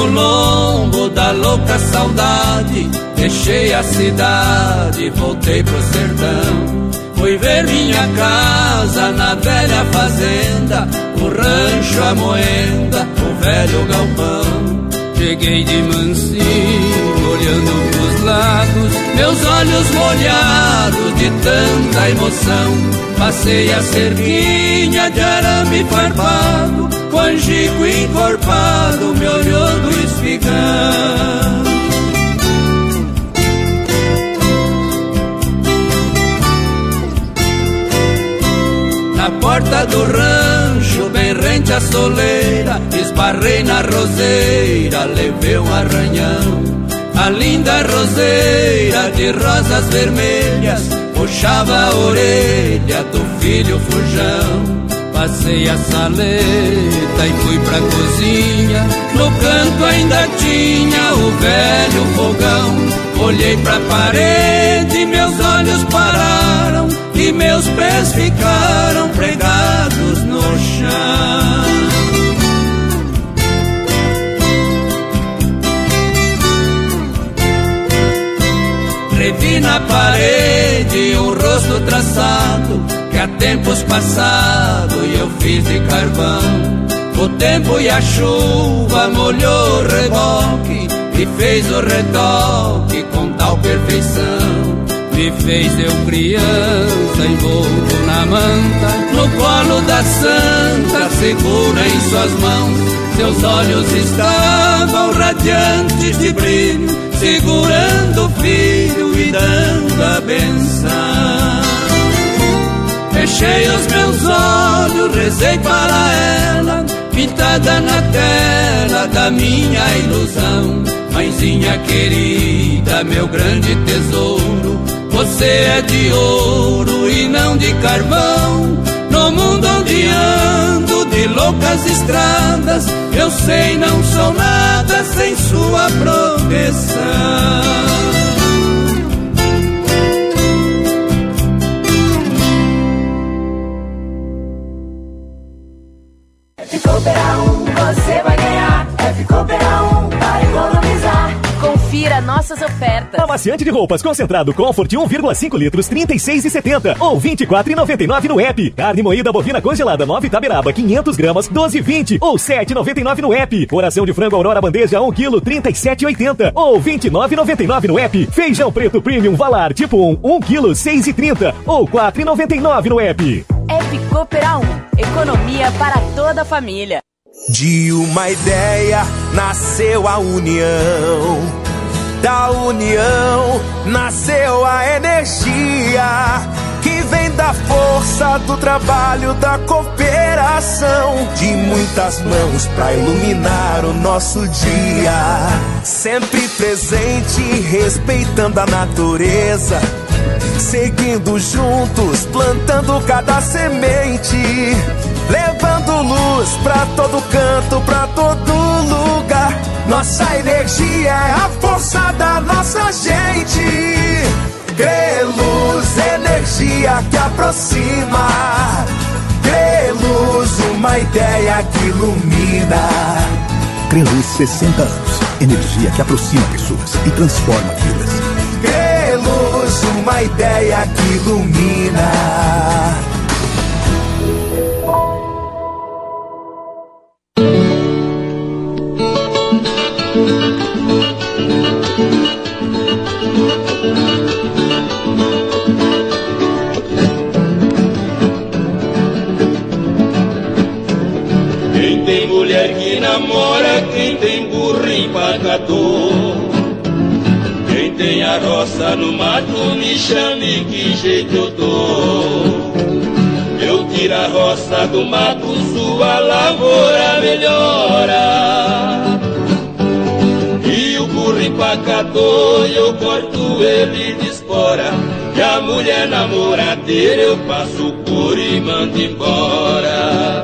lombo da louca saudade, deixei a cidade, voltei pro sertão. Fui ver minha casa na velha fazenda, o rancho, a moenda, o velho galpão. Cheguei de mansinho, olhando pros lados, meus olhos molhados de tanta emoção. Passei a cerquinha de arame farpado, com angico encorpado me olhou do espigão. Na porta do rancho, bem rente à soleira, esbarrei na roseira, levei um arranhão. A linda roseira de rosas vermelhas puxava a orelha do filho fujão. Passei a saleta e fui pra cozinha, no canto ainda tinha o velho fogão. Olhei pra parede, meus olhos pararam e meus pés ficaram pregados no chão. Revi na parede um rosto traçado que há tempos passado eu fiz de carvão. O tempo e a chuva molhou o reboque e fez o retoque com tal perfeição. Me fez eu criança envolto na manta, no colo da santa segura em suas mãos. Seus olhos estavam radiantes de brilho, segurando o filho e dando a benção. Fechei os meus olhos, rezei para ela, pintada na tela da minha ilusão. Mãezinha querida, meu grande tesouro, você é de ouro e não de carvão. No mundo onde ando de loucas estradas, eu sei não sou nada sem sua proteção. Cooper 1, você vai ganhar. Cooper 1, para economizar. Confira nossas ofertas. Amaciante de roupas concentrado Comfort 1,5 litros, R$ 36,70 ou R$ 24,99 no app. Carne moída bovina congelada 9 Taberaba, 500 gramas, 12,20 ou R$ 7,99 no app. Coração de frango Aurora Bandeja 1 kg, R$ 37,80 ou R$ 29,99 no app. Feijão preto premium Valar tipo 1 kg, R$ 6,30 ou R$ 4,99 no app. App Cooper 1, economia para toda a família. De uma ideia nasceu a união, da união nasceu a energia, que vem da força do trabalho, da cooperação, de muitas mãos pra iluminar o nosso dia. Sempre presente, respeitando a natureza, seguindo juntos, plantando cada semente, levando luz pra todo canto, pra todo lugar. Nossa energia é a força da nossa gente. Creluz, energia que aproxima. Creluz, uma ideia que ilumina. Creluz, 60 anos. Energia que aproxima pessoas e transforma vidas. Creluz, uma ideia que ilumina. Quem tem mulher que namora, quem tem burro empacador, quem tem a roça no mato, me chame que jeito eu dou. Eu tiro a roça do mato, sua lavoura melhora. E o burro empacador, eu corto ele de espora. E a mulher namoradeira, eu passo por e mando embora.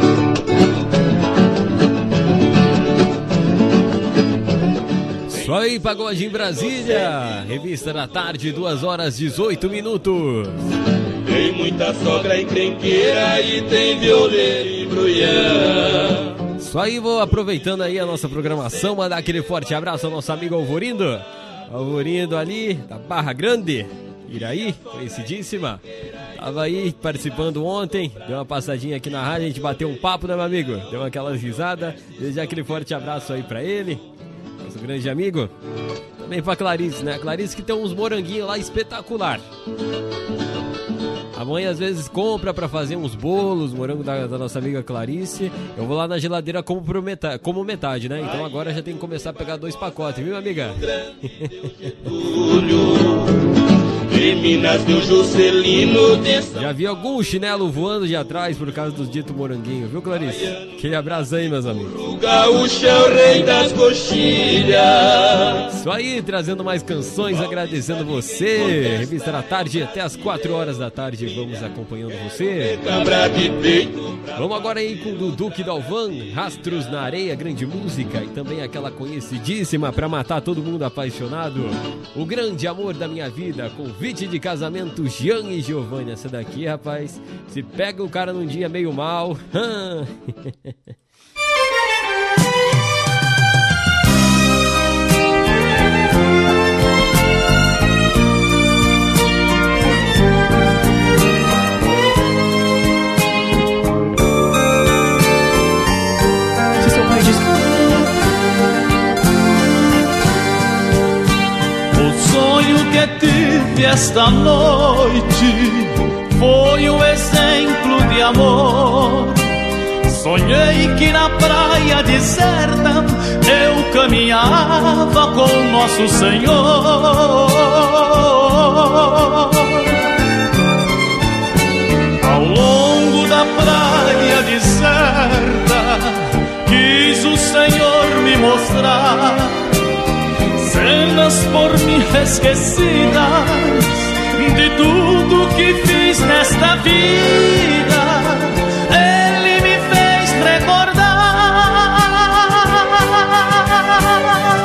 Isso aí, Tem Pagode em Brasília, Revista da Tarde, 2h18. Tem muita sogra encrenqueira e tem violeiro e brulhão. Isso aí, vou aproveitando aí a nossa programação, mandar aquele forte abraço ao nosso amigo Alvorindo. Alvorindo ali, da Barra Grande, Iraí, conhecidíssima. Tava aí participando ontem, deu uma passadinha aqui na rádio, a gente bateu um papo, né, meu amigo? Deu aquela risada, desejar aquele forte abraço aí pra ele, nosso grande amigo. Também pra Clarice, né? Clarice que tem uns moranguinhos lá espetacular. A mãe às vezes compra pra fazer uns bolos, morango da nossa amiga Clarice. Eu vou lá na geladeira como metade, né? Então agora já tem que começar a pegar 2 pacotes, viu, amiga? Já vi algum chinelo voando de atrás por causa dos ditos moranguinho, viu, Clarice? Aquele abraço aí, meus amigos. O gaúcho é o rei das coxilhas. Isso aí, trazendo mais canções, agradecendo você. Revista da Tarde, até as 4 horas da tarde, vamos acompanhando você. Vamos agora aí com o Duque Dalvan, Rastros na Areia, grande música. E também aquela conhecidíssima pra matar todo mundo apaixonado, O Grande Amor da Minha Vida, convite de casamento, Jean e Giovanni. Essa daqui, rapaz, se pega o cara num dia meio mal. Que tive esta noite foi um exemplo de amor. Sonhei que na praia deserta eu caminhava com Nosso Senhor. Ao longo da praia deserta quis o Senhor me mostrar cenas por mim esquecidas de tudo que fiz nesta vida. Ele me fez recordar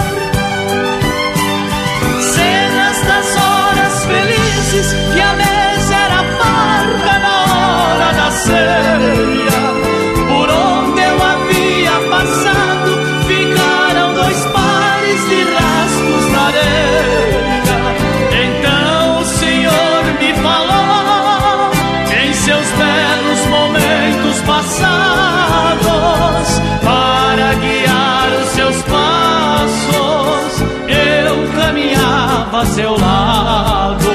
cenas das horas felizes que a mesa era farta na hora da ceia. Por onde eu havia passado ficaram 2 pares de rastros na areia. Então o Senhor me falou em seus belos momentos passados, para guiar os seus passos eu caminhava a seu lado.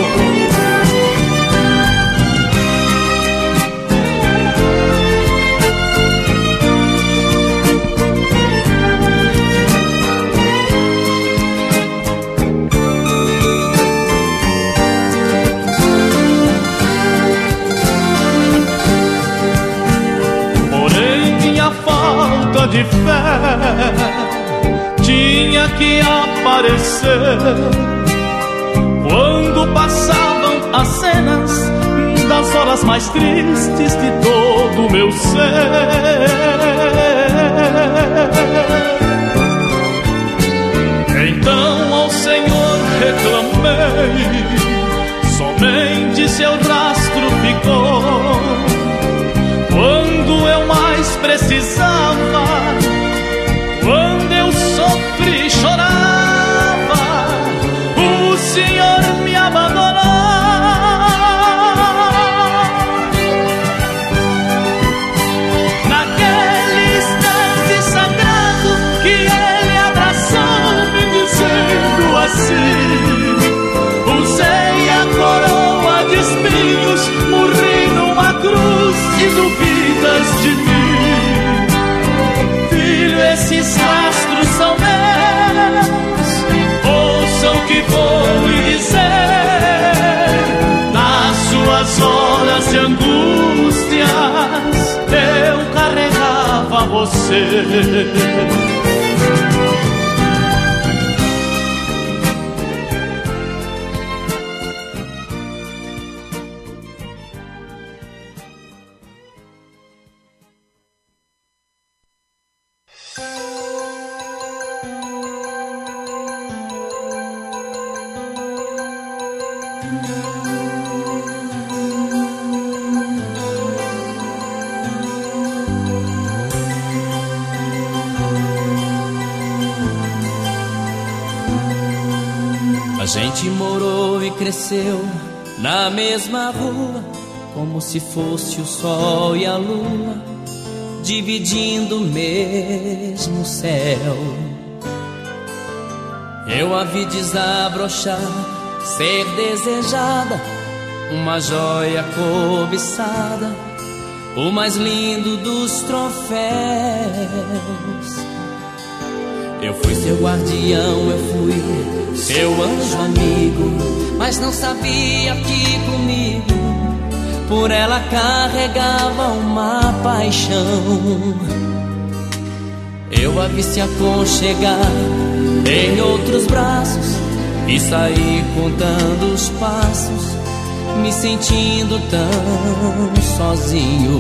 De fé tinha que aparecer quando passavam as cenas das horas mais tristes de todo o meu ser. Então ao Senhor reclamei, somente seu rastro ficou. Quando eu mais precisava, quando eu sofri e chorava, o Senhor me abandonou. Naquele instante sagrado que Ele abraçou-me dizendo assim: usei a coroa de espinhos, morri numa cruz e duvidas de mim. Filho, esses rastros são meus, ouçam o que vou lhe dizer. Nas suas horas de angústias eu carregava você. gente morou e cresceu na mesma rua, como se fosse o sol e a lua dividindo o mesmo céu. Eu a vi desabrochar, ser desejada, uma joia cobiçada, o mais lindo dos troféus. Eu fui seu guardião, eu fui seu anjo amigo, mas não sabia que comigo por ela carregava uma paixão. Eu a vi se aconchegar em outros braços e saí contando os passos, me sentindo tão sozinho.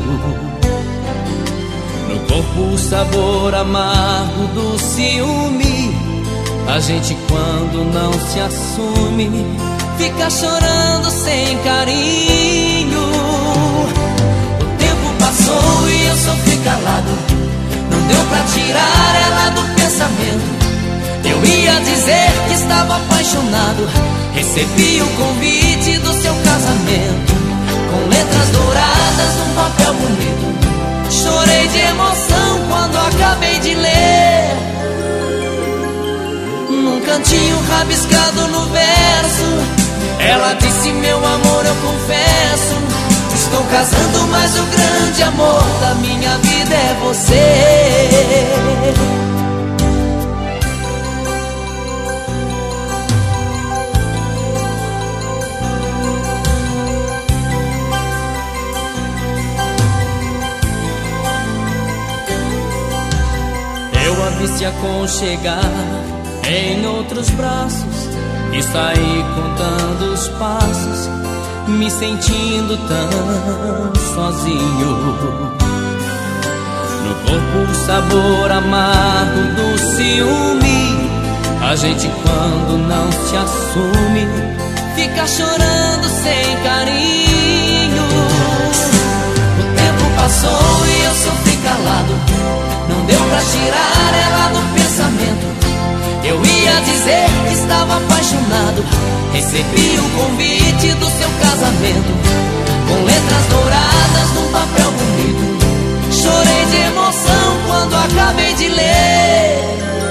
No corpo o sabor amargo do ciúme, a gente quando não se assume fica chorando sem carinho. O tempo passou e eu sofri calado, não deu pra tirar ela do pensamento. Eu ia dizer que estava apaixonado, recebi o convite do seu casamento, com letras douradas num papel bonito. Chorei de emoção quando acabei de ler, num cantinho rabiscado no verso, ela disse: meu amor, eu confesso, estou casando, mas o grande amor da minha vida é você. Eu a vi se aconchegar em outros braços e saí contando os passos, me sentindo tão sozinho. No corpo o sabor amargo do ciúme, a gente quando não se assume fica chorando sem carinho. O tempo passou e eu sofri calado, não deu pra tirar ela do pensamento. Eu ia dizer que estava apaixonado, recebi o convite do seu casamento, com letras douradas num papel bonito. Chorei de emoção quando acabei de ler,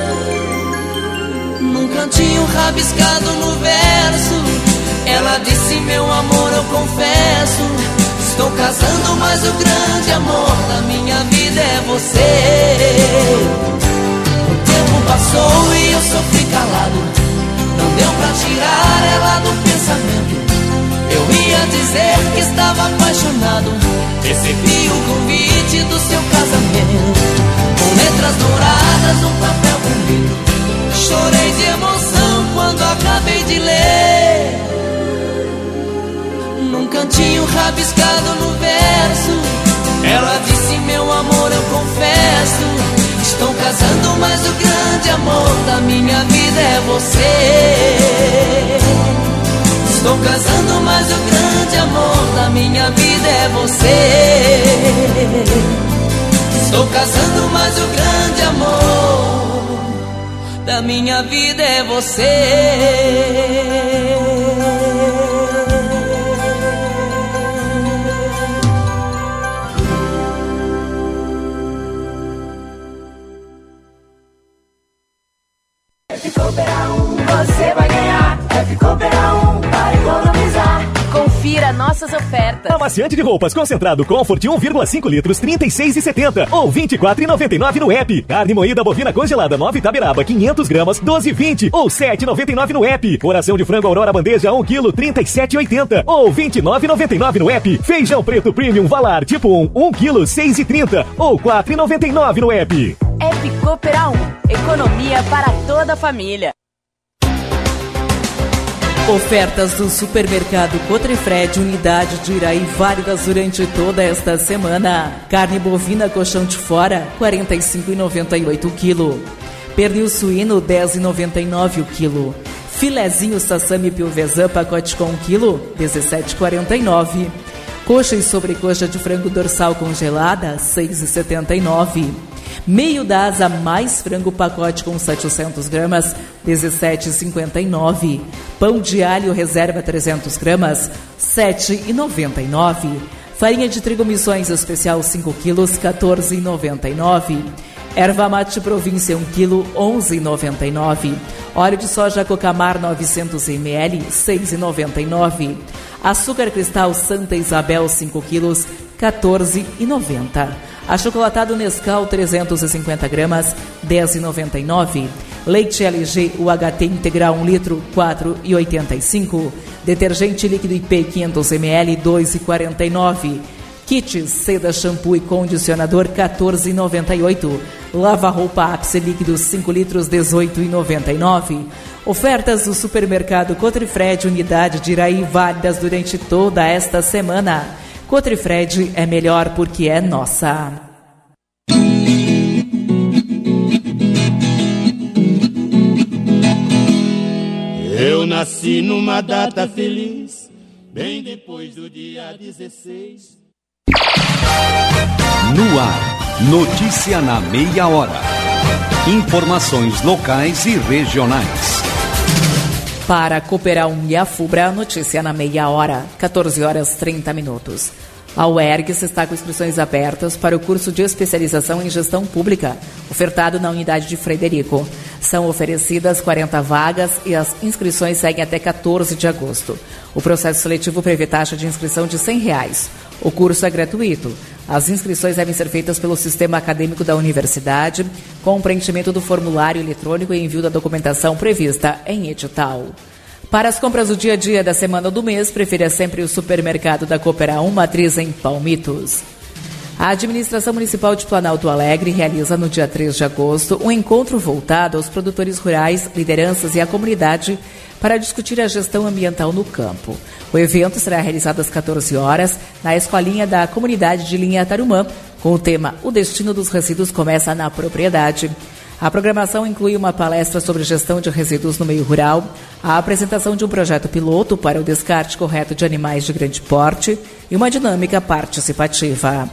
num cantinho rabiscado no verso, ela disse: meu amor, eu confesso, estou casando, mas o grande amor da minha vida é você. O tempo passou e eu sofri calado, não deu pra tirar ela do pensamento. Eu ia dizer que estava apaixonado, recebi o convite do seu casamento, com letras douradas num papel bonito. Chorei de emoção quando acabei de ler, num cantinho rabiscado no verso, ela disse: meu amor, eu confesso, estou casando, mas o grande amor da minha vida é você. Estou casando, mas o grande amor da minha vida é você. Estou casando, mas o grande amor da minha vida é você. Você vai ganhar. F-Cooper 1 para economizar. Confira nossas ofertas. Amaciante de roupas concentrado Comfort 1,5 litros, 36,70 ou 24,99 no app. Carne moída bovina congelada Nova Itaberaba, 500 gramas, 12,20 ou 7,99 no app. Coração de frango Aurora Bandeja 1 kg, 37,80 ou 29,99 no app. Feijão preto Premium Valar tipo 1 kg, 6,30 ou 4,99 no app. F-Cooper 1, economia para toda a família. Ofertas do supermercado Cotrifred, unidade de Iraí, válidas durante toda esta semana. Carne bovina colchão de fora, R$ 45,98 o quilo. Pernil suíno, R$ 10,99 o quilo. Filezinho sassami pilvezan, pacote com 1 quilo, R$ 17,49. Coxa e sobrecoxa de frango dorsal congelada, R$ 6,79. Meio da asa mais frango pacote com 700 gramas, 17,59. Pão de alho reserva 300 gramas, 7,99. Farinha de trigo Missões especial 5 quilos, 14,99. Erva mate província 1 quilo, 11,99. Óleo de soja Cocamar 900 ml, 6,99. Açúcar cristal Santa Isabel 5 quilos, 14,90. Achocolatado Nescau 350 gramas, 10,99. Leite LG UHT integral 1 litro, 4,85. Detergente líquido IP 500 ml, 2,49. Kit seda, shampoo e condicionador 14,98. Lava-roupa Ápice líquido 5 litros 18,99. Ofertas do supermercado Cotrifred, unidade de Iraí, válidas durante toda esta semana. Cotrifred é melhor porque é nossa. Eu nasci numa data feliz, bem depois do dia 16. No ar, notícia na meia hora. Informações locais e regionais. Para Cooperar e a FUBRA, notícia na meia hora, 14 horas 30 minutos. A UERGS está com inscrições abertas para o curso de especialização em gestão pública, ofertado na unidade de Frederico. São oferecidas 40 vagas e as inscrições seguem até 14 de agosto. O processo seletivo prevê taxa de inscrição de R$100. O curso é gratuito. As inscrições devem ser feitas pelo sistema acadêmico da universidade, com o preenchimento do formulário eletrônico e envio da documentação prevista em edital. Para as compras do dia a dia da semana ou do mês, prefira sempre o supermercado da Cooperar, matriz em Palmitos. A Administração Municipal de Planalto Alegre realiza no dia 3 de agosto um encontro voltado aos produtores rurais, lideranças e à comunidade para discutir a gestão ambiental no campo. O evento será realizado às 14 horas na escolinha da comunidade de Linha Tarumã, com o tema O Destino dos Resíduos Começa na Propriedade. A programação inclui uma palestra sobre gestão de resíduos no meio rural, a apresentação de um projeto piloto para o descarte correto de animais de grande porte e uma dinâmica participativa.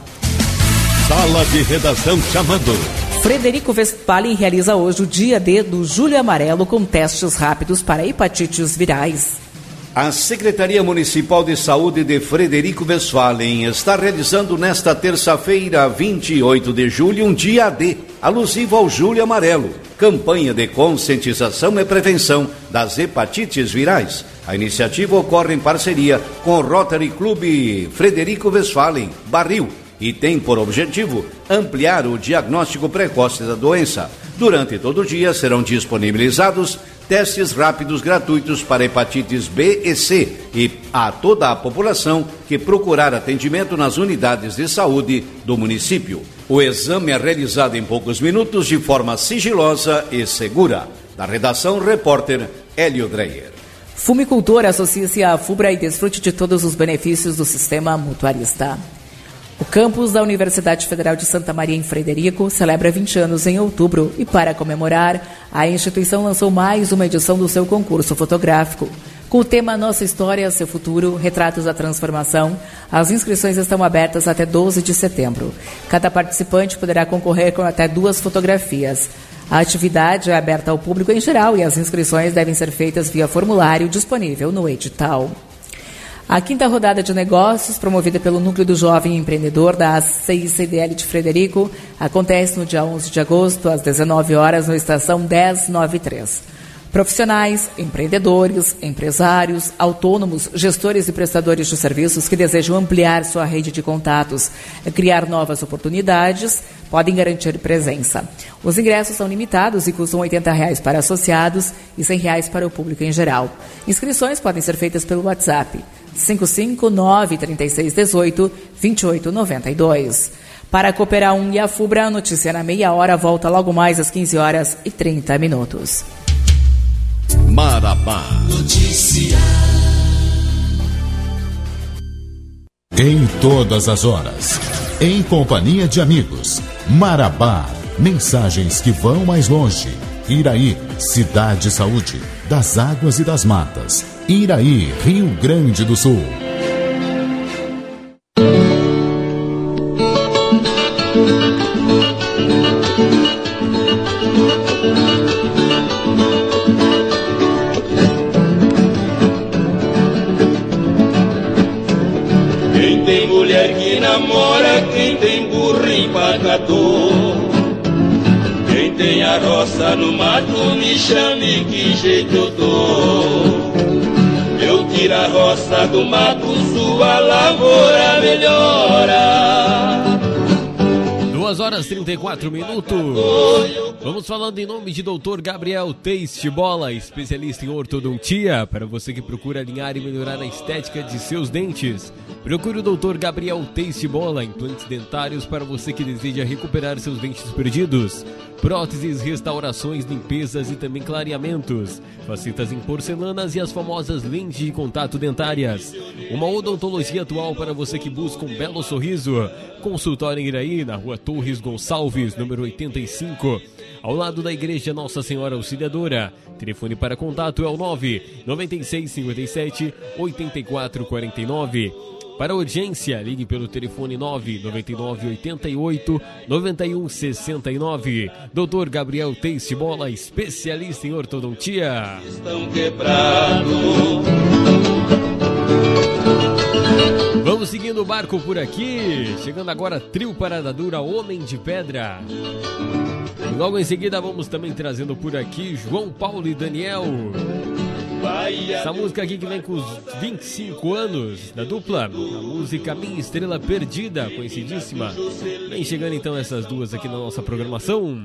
Sala de redação chamando. Frederico Westphalen realiza hoje o dia D do Julho Amarelo com testes rápidos para hepatites virais. A Secretaria Municipal de Saúde de Frederico Westphalen está realizando nesta terça-feira, 28 de julho, um dia D, alusivo ao Julho Amarelo, campanha de conscientização e prevenção das hepatites virais. A iniciativa ocorre em parceria com o Rotary Clube Frederico Westphalen, Barril, e tem por objetivo ampliar o diagnóstico precoce da doença. Durante todo o dia serão disponibilizados testes rápidos gratuitos para hepatites B e C e a toda a população que procurar atendimento nas unidades de saúde do município. O exame é realizado em poucos minutos de forma sigilosa e segura. Da redação, repórter Hélio Dreyer. Fumicultor, associe-se à FUBRA e desfrute de todos os benefícios do sistema mutualista. O campus da Universidade Federal de Santa Maria, em Frederico, celebra 20 anos em outubro e, para comemorar, a instituição lançou mais uma edição do seu concurso fotográfico. Com o tema Nossa História, Seu Futuro, Retratos da Transformação, as inscrições estão abertas até 12 de setembro. Cada participante poderá concorrer com até 2 fotografias. A atividade é aberta ao público em geral e as inscrições devem ser feitas via formulário disponível no edital. A 5ª rodada de negócios, promovida pelo Núcleo do Jovem Empreendedor da CICDL de Frederico, acontece no dia 11 de agosto, às 19 horas, na estação 1093. Profissionais, empreendedores, empresários, autônomos, gestores e prestadores de serviços que desejam ampliar sua rede de contatos, criar novas oportunidades, podem garantir presença. Os ingressos são limitados e custam R$80 para associados e R$100 para o público em geral. Inscrições podem ser feitas pelo WhatsApp 559-3618-2892. Para Cooperar e a FUBRA, a notícia na meia hora volta logo mais às 15 horas e 30 minutos. Marabá. Notícia. Em todas as horas, em companhia de amigos. Marabá, mensagens que vão mais longe. Iraí, Cidade Saúde, das águas e das matas. Iraí, Rio Grande do Sul. mulher que namora quem tem burro empacador. Quem tem a roça no mato me chame que jeito eu dou. Eu tiro a roça do mato, sua lavoura melhora. 2h34. Vamos falando em nome de Dr. Gabriel Taste Bola, especialista em ortodontia. Para você que procura alinhar e melhorar a estética de seus dentes, procure o Dr. Gabriel Taste Bola, implantes dentários para você que deseja recuperar seus dentes perdidos, próteses, restaurações, limpezas e também clareamentos, facetas em porcelanas e as famosas lentes de contato dentárias. Uma odontologia atual para você que busca um belo sorriso. Consultório em Iraí, na rua Torres Gonçalves, número 85, ao lado da Igreja Nossa Senhora Auxiliadora. Telefone para contato é o 99657-8449. Para urgência, ligue pelo telefone 99988-9169. Dr. Gabriel Taste Bola, especialista em ortodontia. Estão quebrados. Vamos seguindo o barco por aqui. Chegando agora, Trio Parada Dura, Homem de Pedra. Logo em seguida vamos também trazendo por aqui João Paulo e Daniel. Essa música aqui que vem com os 25 anos da dupla, a música Minha Estrela Perdida, conhecidíssima. Vem chegando então essas duas aqui na nossa programação.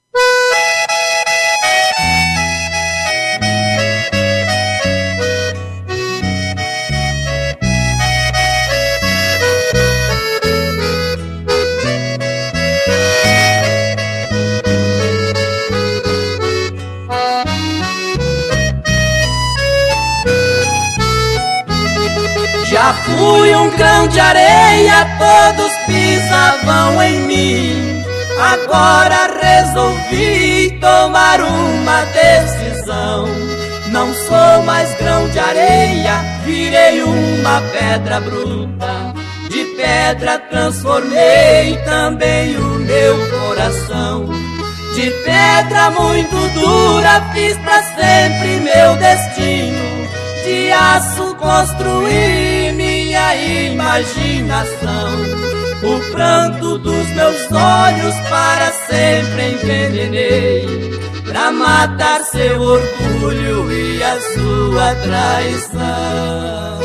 Já fui um grão de areia, todos pisavam em mim. Agora resolvi tomar uma decisão. Não sou mais grão de areia, virei uma pedra bruta. De pedra transformei também o meu coração. De pedra muito dura fiz pra sempre meu destino. De aço construí minha imaginação. O pranto dos meus olhos para sempre envenenei, pra matar seu orgulho e a sua traição.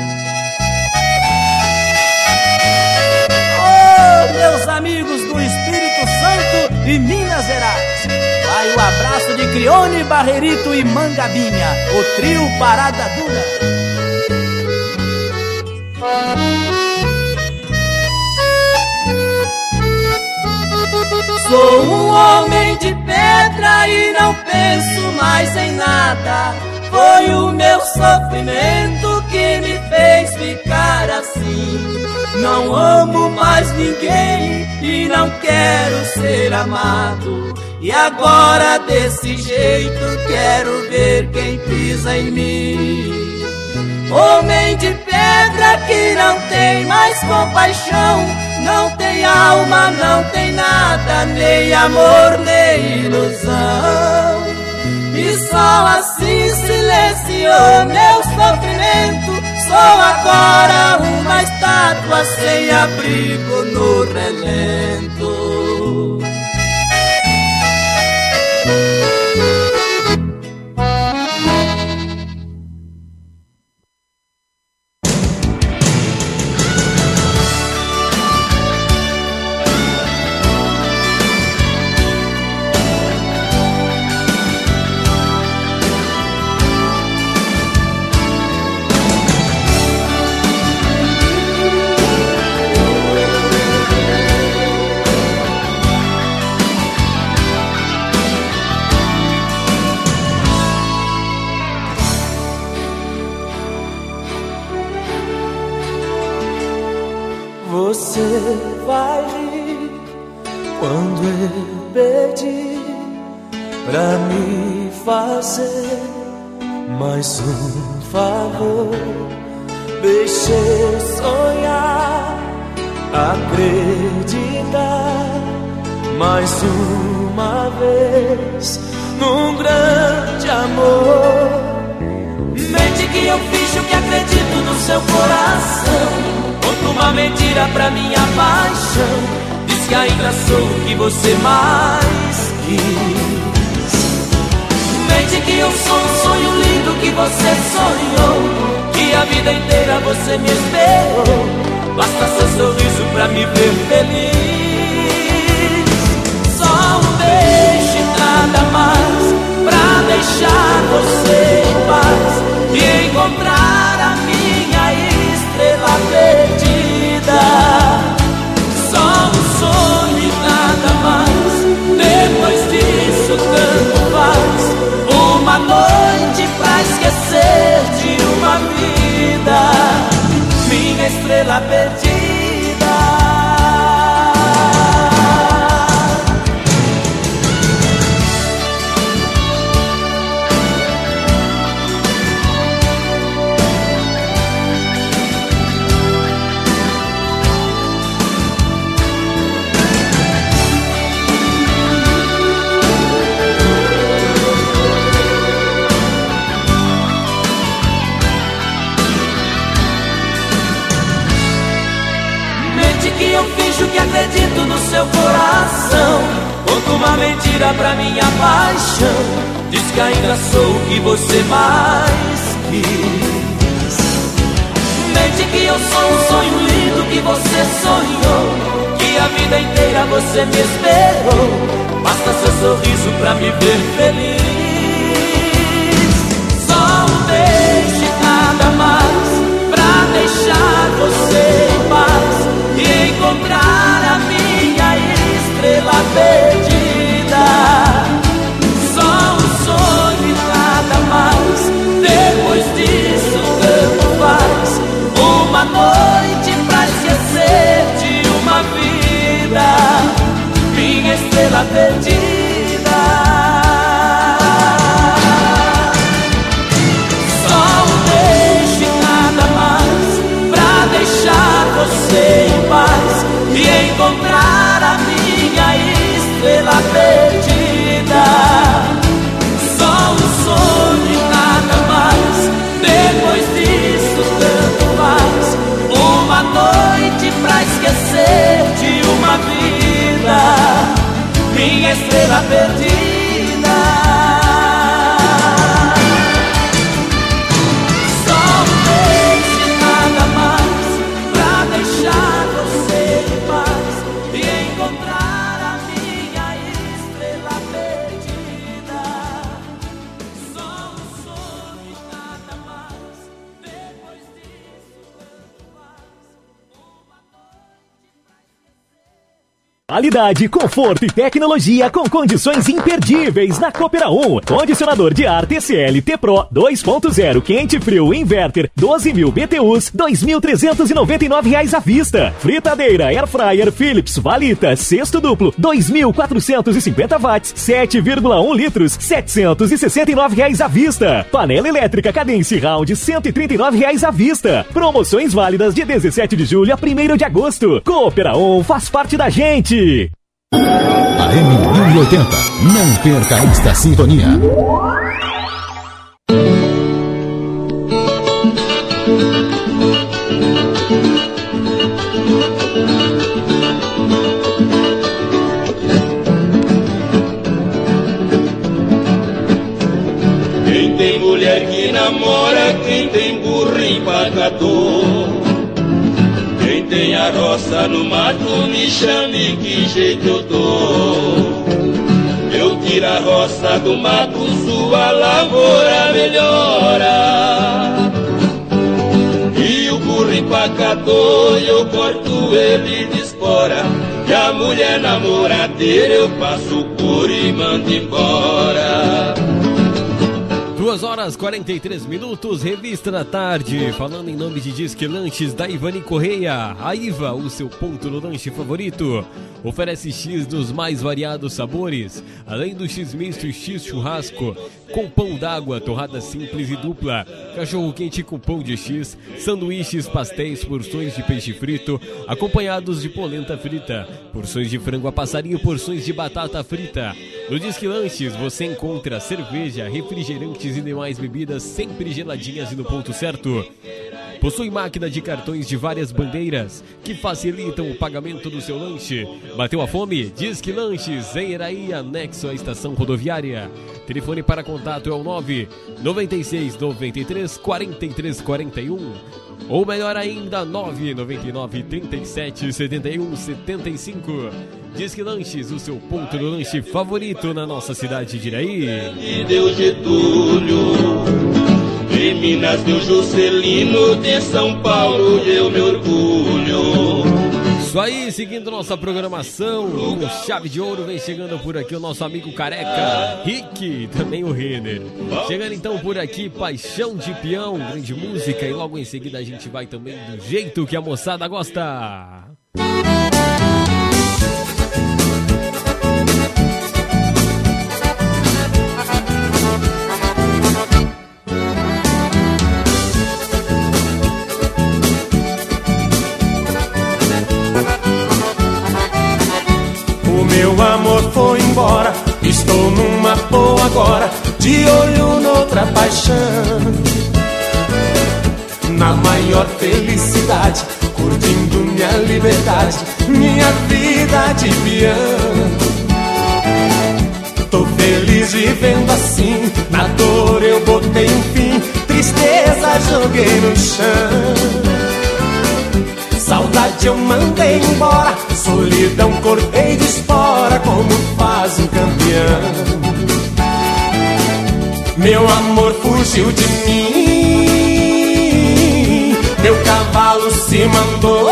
Oh, meus amigos do Espírito Santo e Minas Gerais, vai o abraço de Crione, Barrerito e Mangabinha, o trio Parada Dura. Sou um homem de pedra e não penso mais em nada. Foi o meu sofrimento que me fez ficar assim. Não amo mais ninguém e não quero ser amado. E agora desse jeito quero ver quem pisa em mim. Homem de pedra que não tem mais compaixão, não tem alma, não tem nada, nem amor, nem ilusão. E só assim silenciou meu sofrimento. Sou agora uma estátua sem abrigo no relento. Você vai rir quando eu pedir pra me fazer mais um favor. Deixe sonhar, acreditar mais uma vez num grande amor. Mente que eu fiz o que acredito no seu coração. Contra uma mentira mentira pra minha paixão. Diz que ainda sou o que você mais quis. Mente que eu sou um sonho lindo que você sonhou, que a vida inteira você me esperou. Basta seu sorriso pra me ver feliz. Só um beijo e nada mais, pra deixar você em paz e encontrar a minha estrela perdida. Só um sonho e nada mais, depois disso tanto faz. Uma noite pra esquecer de uma vida, minha estrela perdida. Que acredito no seu coração, conto uma mentira pra minha paixão. Diz que ainda sou o que você mais quis. Mente que eu sou um sonho lindo que você sonhou, que a vida inteira você me esperou. Basta seu sorriso pra me ver feliz. Só um beijo e nada mais, pra deixar você em paz e encontrar a minha estrela perdida. Só um sonho e nada mais, depois disso tanto faz. Uma noite pra esquecer de uma vida, minha estrela perdida. Só um beijo e nada mais, pra deixar você em paz e encontrar a minha estrela perdida. Só um sonho e nada mais, depois disso tanto faz. Uma noite pra esquecer de uma vida, minha estrela perdida. Qualidade, conforto e tecnologia com condições imperdíveis na Coopera 1. Condicionador de ar TCL T-Pro 2.0 quente frio inverter 12.000 BTUs, R$ 2.399 à vista. Fritadeira Air Fryer Philips Valita cesto duplo 2.450 watts 7,1 litros, R$ 769 à vista. Panela elétrica Cadence Round R$ 139 à vista. Promoções válidas de 17 de julho a 1º de agosto. Coopera 1 faz parte da gente. AM 1080, não perca esta sintonia. Quem tem mulher que namora, quem tem burro empacador, quem tem a roça no mato, me chame que jeito eu dou. Eu tiro a roça do mato, sua lavoura melhora. E o burro empacador, eu corto ele de espora. E a mulher namoradeira, eu passo por e mando embora. 2h43, Revista da Tarde, falando em nome de Disque Lanches da Ivani Correia. A Iva, o seu ponto no lanche favorito, oferece X dos mais variados sabores, além do X misto e X churrasco, com pão d'água, torrada simples e dupla, cachorro quente com pão de X, sanduíches, pastéis, porções de peixe frito, acompanhados de polenta frita, porções de frango a passarinho, porções de batata frita. No Disque Lanches você encontra cerveja, refrigerantes e demais bebidas sempre geladinhas e no ponto certo. Possui máquina de cartões de várias bandeiras que facilitam o pagamento do seu lanche. Bateu a fome? Disque Lanches em Iraí, anexo à estação rodoviária. Telefone para contato é o 996 93 43 41. Ou melhor ainda, 999 37 71 75. Disque Lanches, o seu ponto do lanche favorito na nossa cidade de Iraí. De Deus Getúlio, de Minas do Juscelino, de São Paulo eu me orgulho. Isso aí, seguindo nossa programação, com chave de ouro, vem chegando por aqui o nosso amigo Careca, Rick, também o Renner. Chegando então por aqui, Paixão de Peão, grande música, e logo em seguida a gente vai também do jeito que a moçada gosta. Meu amor foi embora, estou numa boa agora, de olho noutra paixão. Na maior felicidade, curtindo minha liberdade, minha vida de peão. Tô feliz vivendo assim, na dor eu botei um fim, tristeza joguei no chão. Saudade eu mandei embora, solidão cortei de espora, como faz um campeão. Meu amor fugiu de mim, meu cavalo se mandou.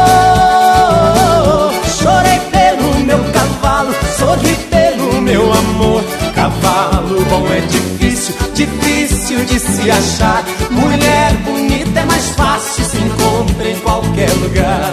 Chorei pelo meu cavalo, sorri pelo meu amor. Cavalo bom é difícil, difícil de se achar. Mulher bonita é mais fácil, se encontra em qualquer lugar.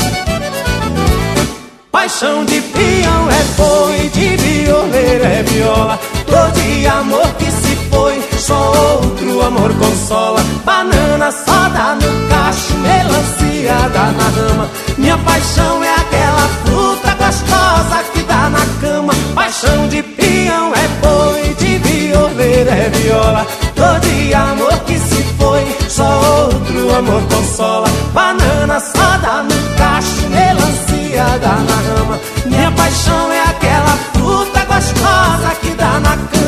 Paixão de peão é boi, de violeiro é viola. Dor de amor que se foi, só outro amor consola. Banana só dá no cacho, melancia dá na rama. Minha paixão é aquela fruta gostosa que dá na cama. Paixão de peão é boi, de violeiro é viola. Dor de amor que se foi, só outro amor consola. Banana só dá no cacho, melancia dá na rama. Minha paixão é aquela fruta gostosa que dá na cama.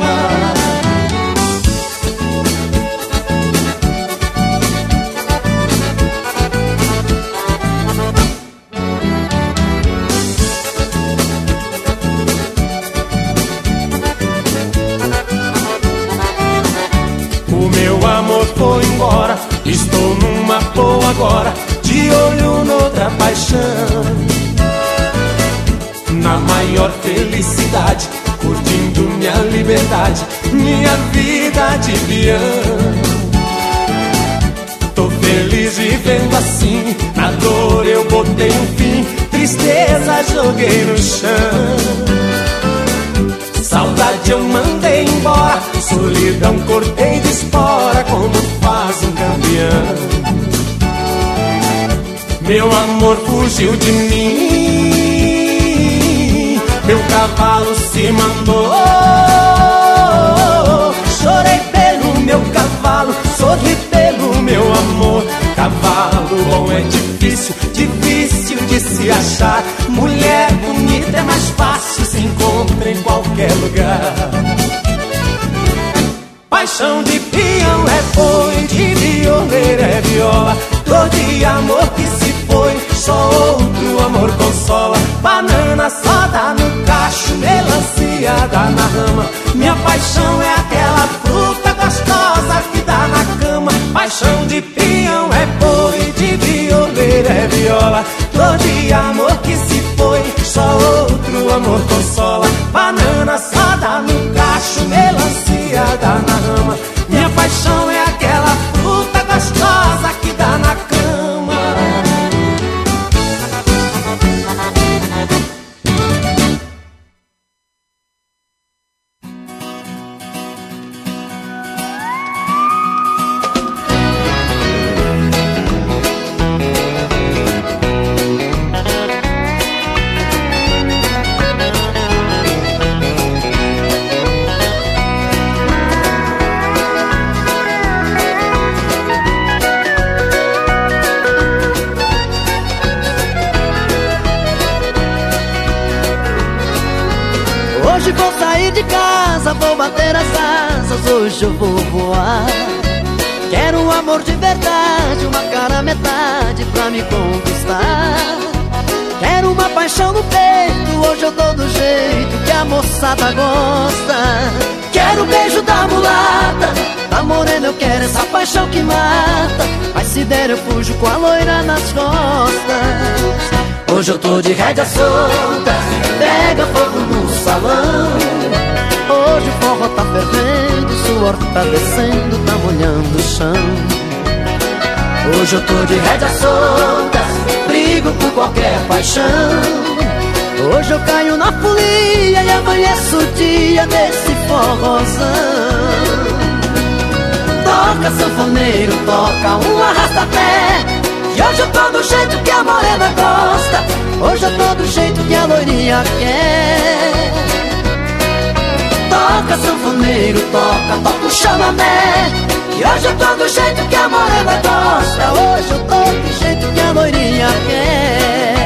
O meu amor foi embora, estou numa boa agora, de olho noutra paixão. Na maior felicidade, curtindo minha liberdade, minha vida de peão. Tô feliz vivendo assim, na dor eu botei um fim, tristeza joguei no chão. Saudade eu mandei embora, solidão cortei de espora, como faz um campeão. Meu amor fugiu de mim, meu cavalo se mandou. Chorei pelo meu cavalo, sorri pelo meu amor. Cavalo bom é difícil, difícil de se achar. Mulher bonita é mais fácil, se encontra em qualquer lugar. Paixão de peão é boi, de violeiro é viola. Dor de amor que se foi, só outro amor consola. Banana só dá no cacho, melancia dá na rama. Minha paixão é aquela fruta gostosa que dá na cama. Paixão de peão é boi, de violeiro é viola. Dor de amor que se foi, só outro amor consola. Banana só dá no cacho, melancia dá na rama. Minha paixão é aquela fruta gostosa que dá na cama. Hoje vou sair de casa, vou bater as asas, hoje eu vou voar. Quero um amor de verdade, uma cara metade pra me conquistar. Quero uma paixão no peito, hoje eu dou do jeito que a moçada gosta. Quero o beijo da mulata, da morena eu quero essa paixão que mata. Mas se der eu fujo com a loira nas costas. Hoje eu tô de rédea solta, pega fogo no salão. Hoje o forró tá fervendo, o suor tá descendo, tá molhando o chão. Hoje eu tô de rédea solta, brigo por qualquer paixão. Hoje eu caio na folia e amanheço o dia desse forrozão. Toca sanfoneiro, toca um arrasta-pé. E hoje eu tô do jeito que a morena gosta. Hoje eu tô do jeito que a loirinha quer. Toca sanfoneiro, toca o chamamé. E hoje eu tô do jeito que a morena gosta. Hoje eu tô do jeito que a loirinha quer.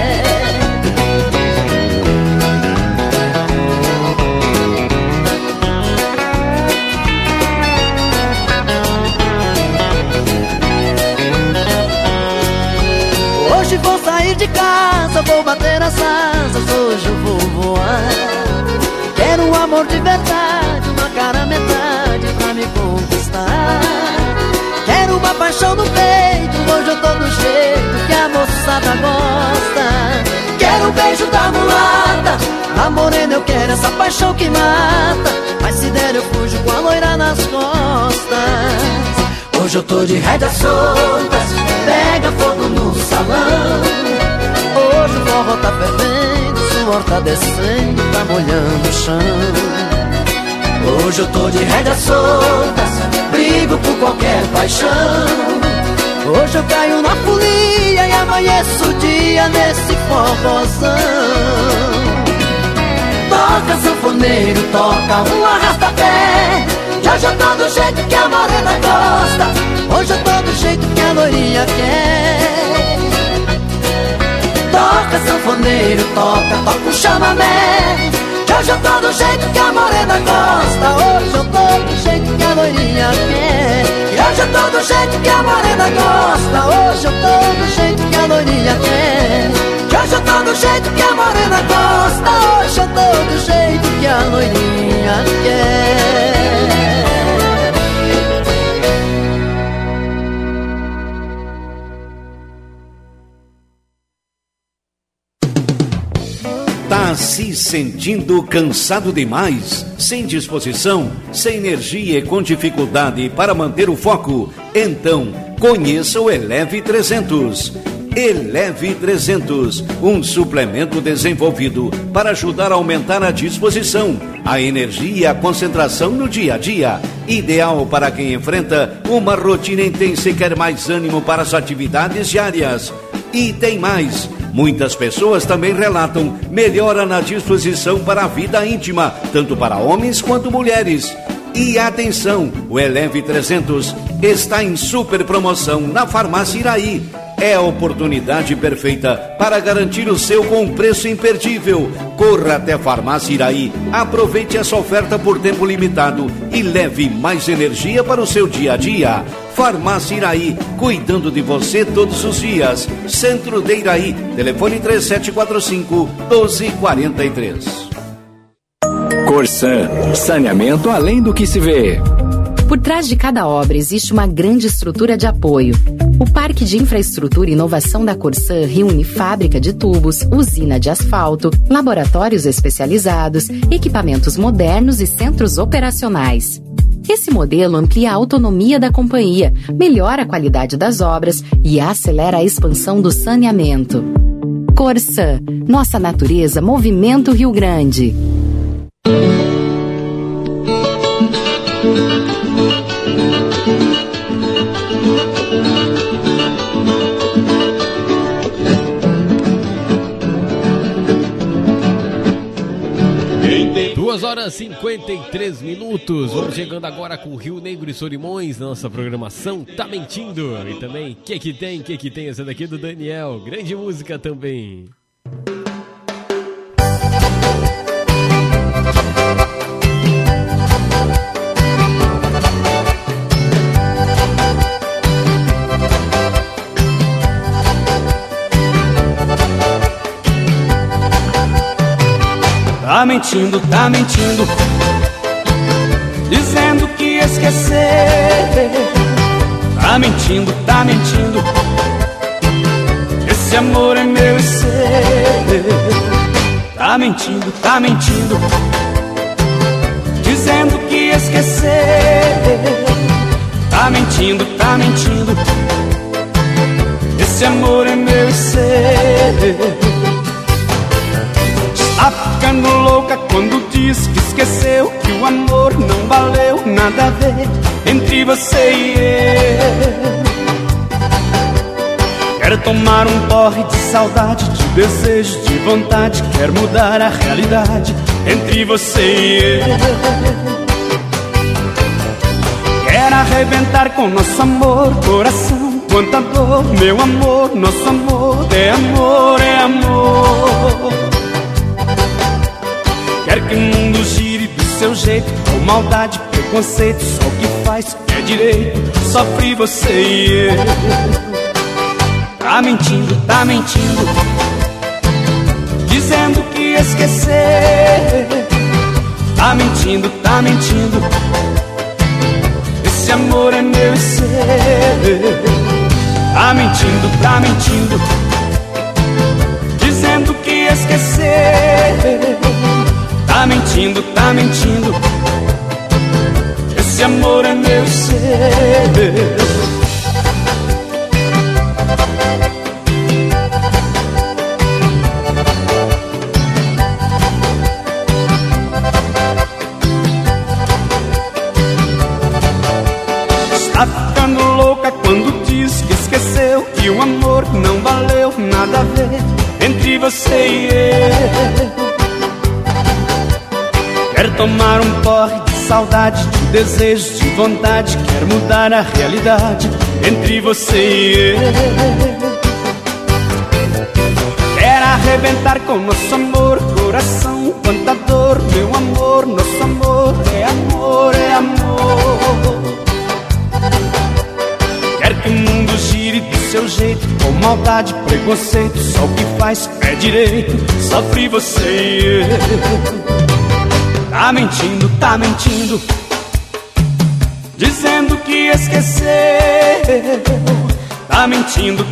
Hoje vou sair de casa, vou bater as asas, hoje eu vou voar. Quero um amor de verdade, uma cara metade pra me conquistar. Quero uma paixão no peito, hoje eu tô do jeito que a moçada gosta. Quero o beijo da mulata, da morena eu quero essa paixão que mata. Mas se der eu fujo com a loira nas costas. Hoje eu tô de rédeas soltas, pega fogo no salão. Hoje o forró tá fervendo, o suor tá descendo, tá molhando o chão. Hoje eu tô de rédeas soltas, brigo por qualquer paixão. Hoje eu caio na folia e amanheço o dia nesse forrozão. Toca sanfoneiro, toca um arrasta-pé. Hoje eu tô do jeito que a morena gosta. Hoje eu tô do jeito que a loirinha quer. Toca sanfoneiro, toca o chamamé. Hoje eu tô do jeito que a morena gosta. Hoje eu tô do jeito que a loirinha quer. Hoje eu tô do jeito que a morena gosta. Hoje eu tô do jeito que a loirinha quer. Hoje eu tô do jeito que a morena gosta. Hoje eu tô do jeito que a loirinha quer. Tá se sentindo cansado demais? Sem disposição? Sem energia e com dificuldade para manter o foco? Então, conheça o Eleve 300. Eleve 300, um suplemento desenvolvido para ajudar a aumentar a disposição, a energia e a concentração no dia a dia. Ideal para quem enfrenta uma rotina intensa e quer mais ânimo para as atividades diárias. E tem mais. Muitas pessoas também relatam melhora na disposição para a vida íntima, tanto para homens quanto mulheres. E atenção, o Eleve 300 está em super promoção na Farmácia Iraí. É a oportunidade perfeita para garantir o seu com preço imperdível. Corra até a Farmácia Iraí, aproveite essa oferta por tempo limitado e leve mais energia para o seu dia a dia. Farmácia Iraí, cuidando de você todos os dias. Centro de Iraí, telefone 3745-1243. Corsan, saneamento além do que se vê. Por trás de cada obra existe uma grande estrutura de apoio. O Parque de Infraestrutura e Inovação da Corsan reúne fábrica de tubos, usina de asfalto, laboratórios especializados, equipamentos modernos e centros operacionais. Esse modelo amplia a autonomia da companhia, melhora a qualidade das obras e acelera a expansão do saneamento. Corsan, nossa natureza, Movimento Rio Grande. 2h53. Vamos chegando agora com Rio Negro e Solimões na nossa programação Tá Mentindo. E também que tem essa daqui do Daniel. Grande música também. Tá mentindo, dizendo que esquecer. Tá mentindo, esse amor é meu e seu. Tá mentindo, dizendo que esquecer. Tá mentindo, esse amor é meu e seu. Tá ficando louca quando diz que esqueceu, que o amor não valeu nada a ver entre você e eu. Quer tomar um porre de saudade, de desejo, de vontade. Quer mudar a realidade entre você e eu. Quer arrebentar com nosso amor, coração. Quanta dor, meu amor, nosso amor é amor, é amor. Quer que o mundo gire do seu jeito, com maldade, preconceito. Só o que faz é direito, sofre você e eu. Tá mentindo, dizendo que esquecer. Tá mentindo, esse amor é meu e seu. Tá mentindo, dizendo que esquecer. Tá mentindo, esse amor é meu e seu. Tá ficando louca quando diz que esqueceu, que o amor não valeu nada a ver entre você e eu. Quer tomar um porre de saudade, de desejo, de vontade. Quer mudar a realidade entre você e eu. Quer arrebentar com nosso amor, coração. Quanta dor, meu amor, nosso amor é amor, é amor. Quer que o mundo gire do seu jeito, com maldade, preconceito. Só o que faz é direito, sofre você e eu. Tá mentindo, dizendo que esqueceu. Tá mentindo,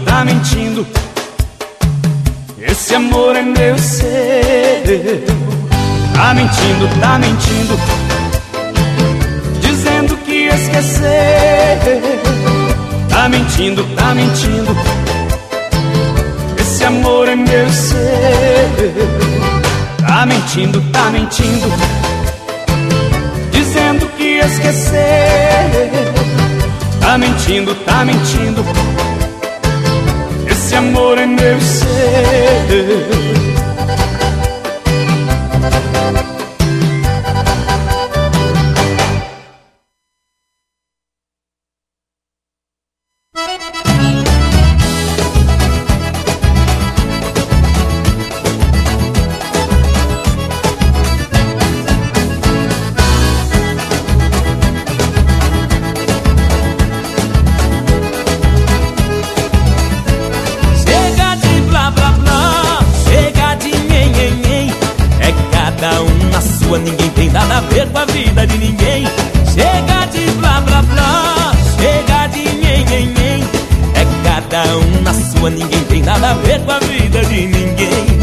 esse amor é meu e seu. Tá mentindo, dizendo que esqueceu. Tá mentindo, esse amor é meu e seu. Tá mentindo, dizendo que esquecer. Tá mentindo, esse amor é meu e seu. Ninguém tem nada a ver com a vida de ninguém. Chega de blá blá blá, chega de nhen nhen nhen. É cada um na sua, ninguém tem nada a ver com a vida de ninguém.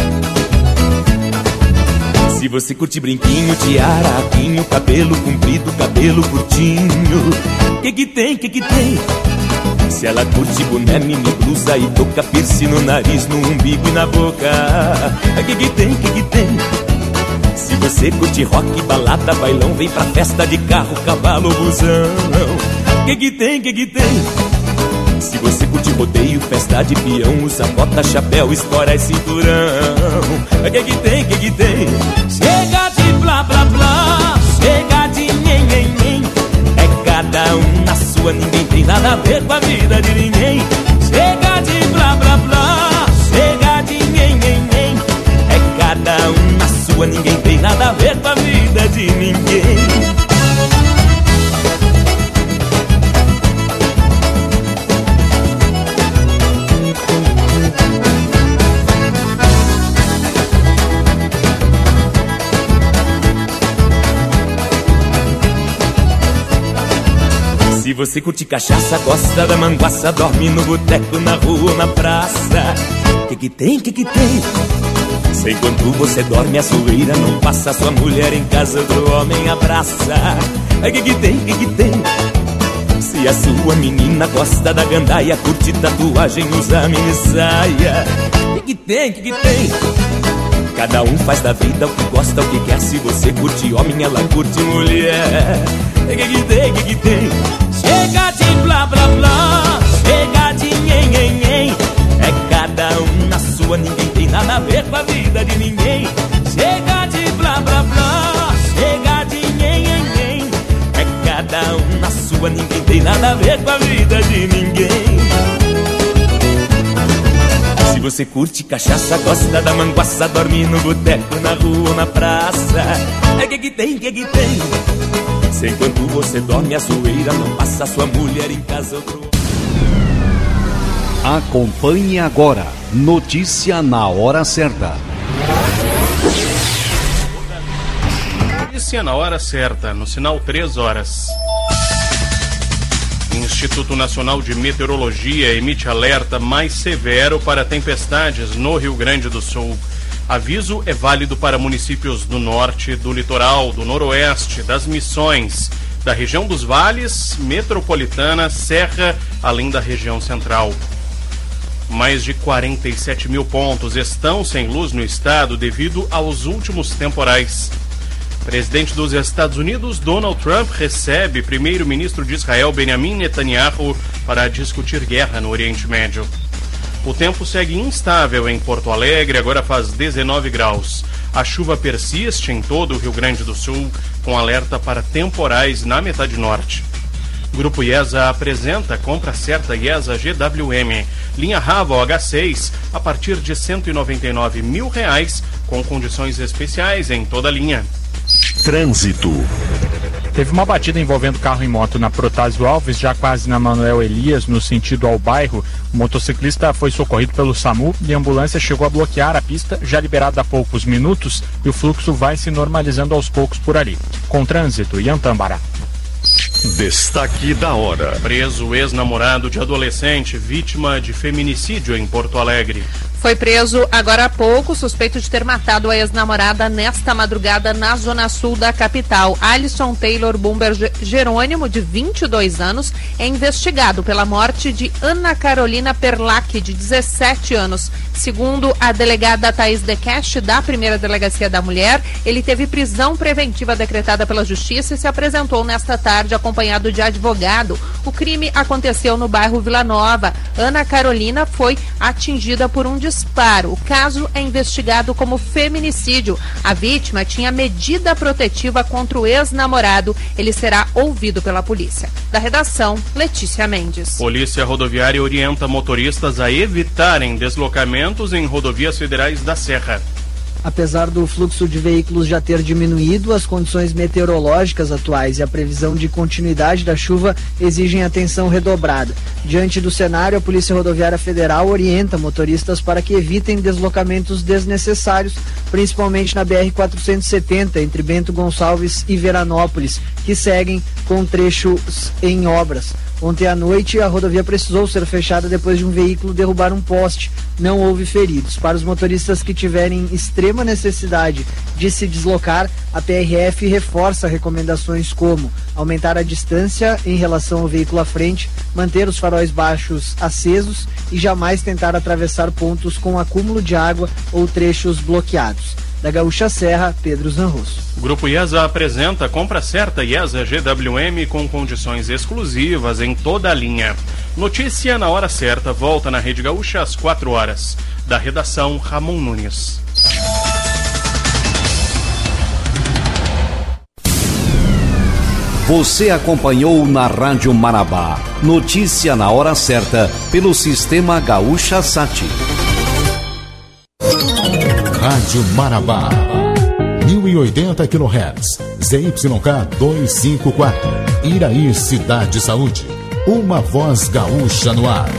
Se você curte brinquinho, tiara, arquinho, cabelo comprido, cabelo curtinho, que tem? Se ela curte boné, mini blusa e toca piercing no nariz, no umbigo e na boca, que tem? Se você curte rock, balada, bailão, vem pra festa de carro, cavalo, busão, que tem? Se você curte rodeio, festa de peão, usa bota, chapéu, estoura e cinturão, que tem? Chega de blá blá blá, chega de nhen nhen nhen. É cada um na sua, ninguém tem nada a ver com a vida de ninguém. Chega de blá blá blá, chega de nhen nhen nhen. É cada um na sua, ninguém tem nada a ver com a vida de ninguém. você curte cachaça, gosta da manguaça, dorme no boteco, na rua ou na praça. Que tem? Sei quando você dorme, a zoeira não passa, sua mulher em casa, outro homem abraça. Que tem? Se a sua menina gosta da gandaia, curte tatuagem, usa mini saia. Que tem? Cada um faz da vida o que gosta, o que quer. Se você curte homem, ela curte mulher. Que tem? Chega de blá blá blá, chega de nhen. É cada um na sua, ninguém tem nada a ver com a vida de ninguém. Chega de blá blá blá, chega de nhen. É cada um na sua, ninguém tem nada a ver com a vida de ninguém. Se você curte cachaça, gosta da manguaça, dorme no boteco, na rua ou na praça. Que tem? Sei quando você dorme, a zoeira não passa, sua mulher em casa, outro... Acompanhe agora Notícia na Hora Certa. Notícia na Hora Certa, no sinal 3 horas. Instituto Nacional de Meteorologia emite alerta mais severo para tempestades no Rio Grande do Sul. Aviso é válido para municípios do norte, do litoral, do noroeste, das Missões, da região dos vales, metropolitana, serra, além da região central. Mais de 47 mil pontos estão sem luz no estado devido aos últimos temporais. Presidente dos Estados Unidos, Donald Trump, recebe primeiro-ministro de Israel, Benjamin Netanyahu, para discutir guerra no Oriente Médio. O tempo segue instável em Porto Alegre, agora faz 19 graus. A chuva persiste em todo o Rio Grande do Sul, com alerta para temporais na metade norte. Grupo IESA apresenta compra certa IESA GWM, linha Raval H6, a partir de R$ 199 mil, com condições especiais em toda a linha. Trânsito. Teve uma batida envolvendo carro e moto na Protásio Alves, já quase na Manuel Elias, no sentido ao bairro. O motociclista foi socorrido pelo SAMU e a ambulância chegou a bloquear a pista, já liberada há poucos minutos, e o fluxo vai se normalizando aos poucos por ali. Com trânsito, Ian Tambará. Destaque da hora. Preso ex-namorado de adolescente vítima de feminicídio em Porto Alegre. Foi preso agora há pouco, suspeito de ter matado a ex-namorada nesta madrugada na zona sul da capital. Alisson Taylor Bumber Jerônimo, de 22 anos, é investigado pela morte de Ana Carolina Perlac, de 17 anos. Segundo a delegada Thaís Decache, da primeira delegacia da mulher, ele teve prisão preventiva decretada pela justiça e se apresentou nesta tarde acompanhado de advogado. O crime aconteceu no bairro Vila Nova. Ana Carolina foi atingida por um disparo. O caso é investigado como feminicídio. A vítima tinha medida protetiva contra o ex-namorado. Ele será ouvido pela polícia. Da redação, Letícia Mendes. Polícia Rodoviária orienta motoristas a evitarem deslocamentos em rodovias federais da Serra. Apesar do fluxo de veículos já ter diminuído, as condições meteorológicas atuais e a previsão de continuidade da chuva exigem atenção redobrada. Diante do cenário, a Polícia Rodoviária Federal orienta motoristas para que evitem deslocamentos desnecessários, principalmente na BR-470, entre Bento Gonçalves e Veranópolis, que seguem com trechos em obras. Ontem à noite, a rodovia precisou ser fechada depois de um veículo derrubar um poste. Não houve feridos. Para os motoristas que tiverem extrema necessidade de se deslocar, a PRF reforça recomendações como aumentar a distância em relação ao veículo à frente, manter os faróis baixos acesos e jamais tentar atravessar pontos com acúmulo de água ou trechos bloqueados. Da Gaúcha Serra, Pedro Zanrosso. O Grupo IESA apresenta compra certa IESA GWM com condições exclusivas em toda a linha. Notícia na Hora Certa volta na Rede Gaúcha às 4 horas. Da redação, Ramon Nunes. Você acompanhou na Rádio Marabá Notícia na Hora Certa pelo Sistema Gaúcha Sat. Rádio Marabá, 1080 kHz, ZYK 254, Iraí Cidade Saúde, uma voz gaúcha no ar.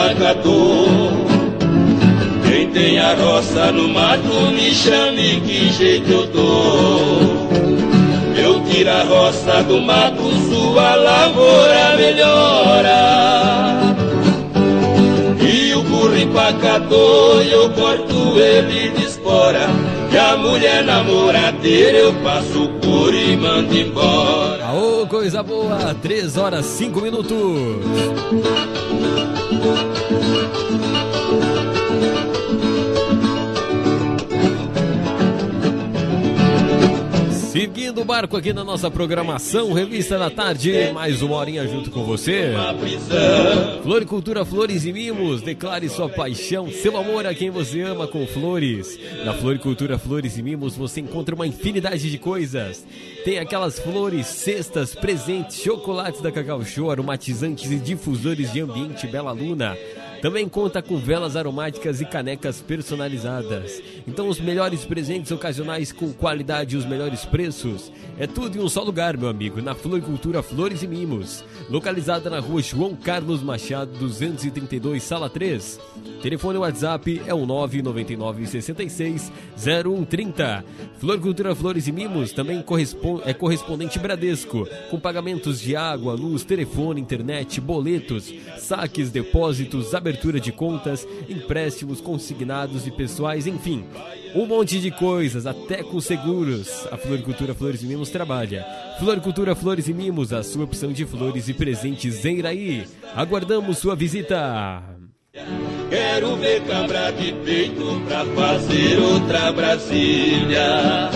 pacador. Quem tem a roça no mato me chame, que jeito eu dou. Eu tiro a roça do mato, sua lavoura melhora. E o burro empacador, eu corto ele de espora. E a mulher namoradeira, eu passo o couro e mando embora. Aô, coisa boa, 3 horas 5 minutos. Seguindo o barco aqui na nossa programação, Revista da Tarde, mais uma horinha junto com você. Floricultura, flores e mimos, declare sua paixão, seu amor a quem você ama com flores. Na Floricultura, flores e mimos você encontra uma infinidade de coisas. Tem aquelas flores, cestas, presentes, chocolates da Cacau Show, aromatizantes e difusores de ambiente Bela Luna. Também conta com velas aromáticas e canecas personalizadas. Então os melhores presentes ocasionais com qualidade e os melhores preços. É tudo em um só lugar, meu amigo, na Floricultura Flores e Mimos. Localizada na rua João Carlos Machado, 232, sala 3. Telefone WhatsApp é o 999-66-0130. Floricultura Flores e Mimos também é correspondente Bradesco, com pagamentos de água, luz, telefone, internet, boletos, saques, depósitos, abertura de contas, empréstimos consignados e pessoais, enfim, um monte de coisas, até com seguros. A Floricultura Flores e Mimos trabalha. Floricultura Flores e Mimos, a sua opção de flores e presentes em Iraí. Aguardamos sua visita. Quero ver cabra de peito pra fazer outra Brasília.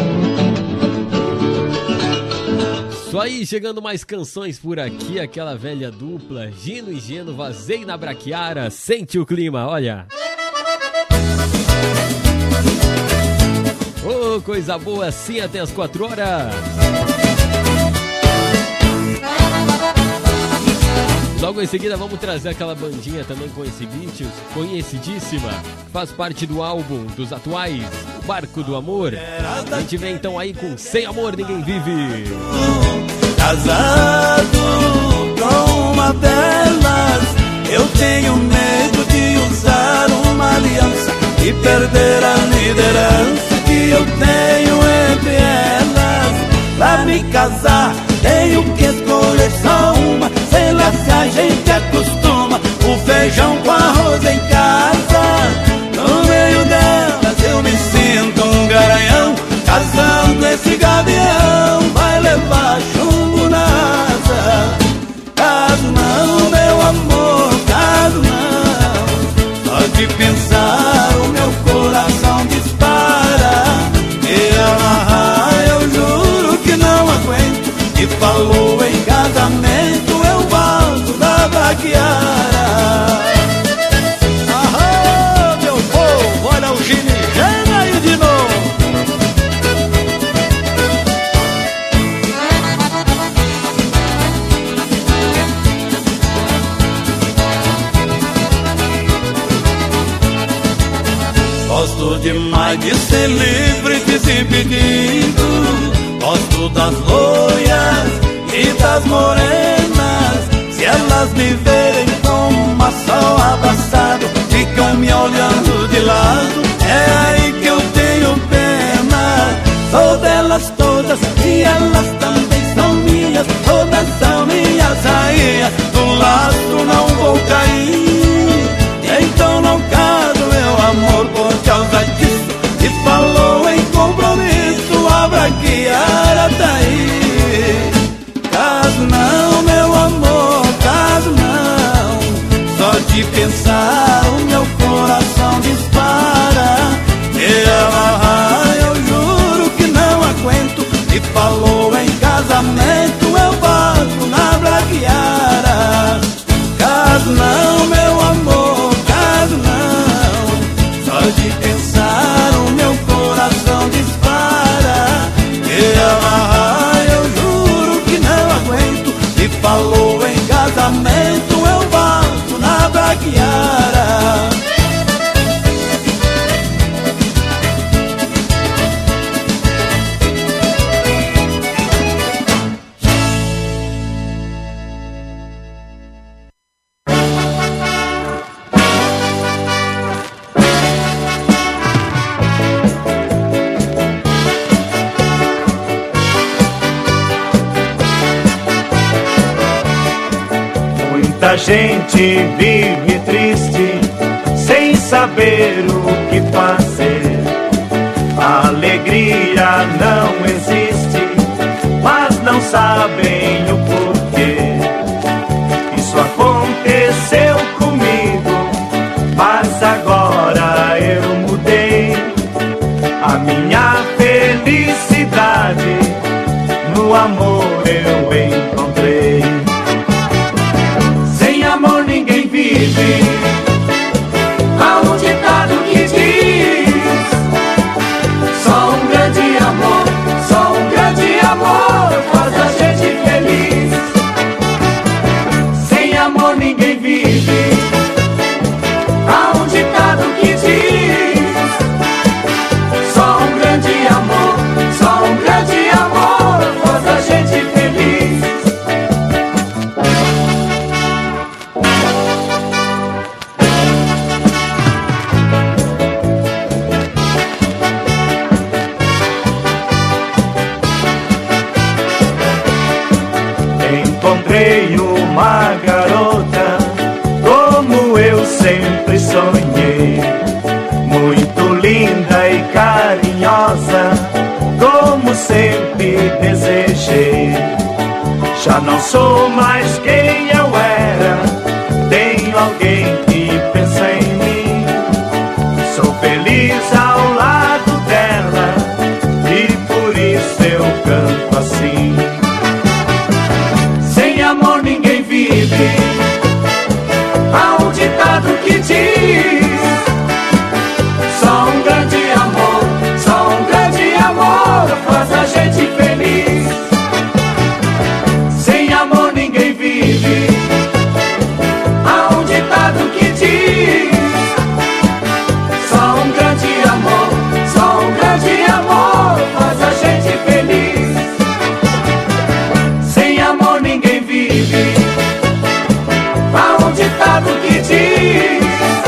Isso aí, chegando mais canções por aqui, aquela velha dupla, Gino e Geno, Vazei na Braquiara, sente o clima, olha. Oh, coisa boa, assim até as 4 horas. Logo em seguida vamos trazer aquela bandinha também conhecidíssima, faz parte do álbum dos atuais, O Barco do Amor. A gente vem então aí com Sem Amor Ninguém Vive. Casado com uma delas, eu tenho medo de usar uma aliança e perder a liderança que eu tenho entre elas. Pra me casar tenho que escolher só uma, sei lá se a gente acostuma o feijão com arroz em casa. No meio delas eu me sinto um garanhão, casando esse gavião vai levar chumbo na asa. Caso não, meu amor, caso não, só de pensar o meu coração dispara. Me amarrar eu juro que não aguento, e falou em casamento eu volto da Braquiara. Aham, meu povo, olha o Gino e Geno aí de novo. Gosto demais de ser livre, desimpedido. Gosto das loiras e das morenas. Se elas me verem com uma só abraçado, ficam me olhando de lado, é aí que eu tenho pena. Sou delas todas e elas também são minhas, todas são minhas rainhas. Do laço não vou cair, então não caso, meu amor, por causa disso. E falou em compromisso, a Braquiara tá aí. Caso não, meu amor, caso não, só de pensar o meu coração dispara. Me amarrar eu juro que não aguento, e falou em casamento eu bato na Braquiara. Caso não, meu amor, caso não, só de pensar o meu coração dispara. Me amarrar eu juro que não aguento, e falou em casamento eu bato na Braquiara. Quanta gente vive triste, sem saber o que fazer. A alegria não existe, mas não sabem o porquê. Isso aconteceu comigo, mas agora eu mudei. A minha felicidade no amor eu encontrei. Sem amor ninguém vive. Há um ditado que diz: só um grande amor, só um grande amor faz a gente feliz. Sem amor ninguém vive. Há um ditado que diz: só um grande amor, só um grande amor faz a gente feliz. Encontrei uma garota como eu sempre sonhei, muito linda e carinhosa, como sempre desejei. Já não sou mais quem eu era, tenho alguém que pensa em mim. Sou feliz ao lado dela e por isso eu canto assim. Sem amor ninguém vive. Há um ditado que diz: só um grande amor, só um grande amor faz a gente feliz. Sem amor ninguém vive. Há um ditado que diz: só um grande amor, só um grande amor faz a gente feliz. Sem amor ninguém vive. Há um ditado que diz: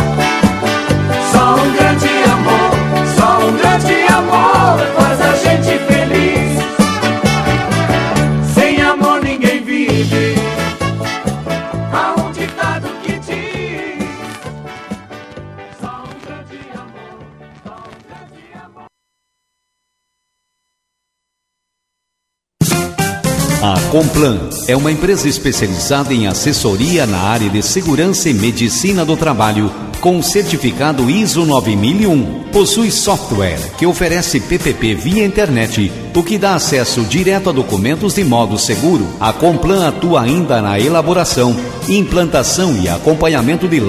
só um grande amor, só um grande amor faz a gente feliz. Sem amor ninguém vive. Há um ditado que diz: só um grande amor, só um grande amor. A Complan é uma empresa especializada em assessoria na área de segurança e medicina do trabalho, com certificado ISO 9001. Possui software que oferece PPP via internet, o que dá acesso direto a documentos de modo seguro. A Complan atua ainda na elaboração, implantação e acompanhamento de